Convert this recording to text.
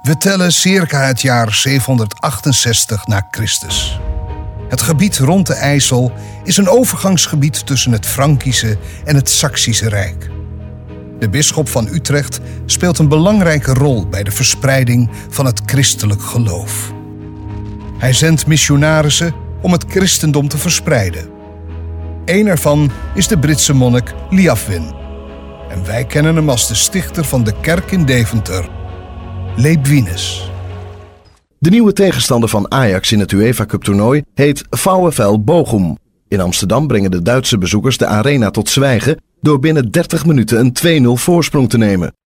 We tellen circa het jaar 768 na Christus. Het gebied rond de IJssel is een overgangsgebied tussen het Frankische en het Saksische Rijk. De bisschop van Utrecht speelt een belangrijke rol bij de verspreiding van het christelijk geloof. Hij zendt missionarissen om het christendom te verspreiden. Eén ervan is de Britse monnik Liafwin. En wij kennen hem als de stichter van de kerk in Deventer, Leibwinus. De nieuwe tegenstander van Ajax in het UEFA Cup toernooi heet VfL Bochum. In Amsterdam brengen de Duitse bezoekers de arena tot zwijgen door binnen 30 minuten een 2-0 voorsprong te nemen.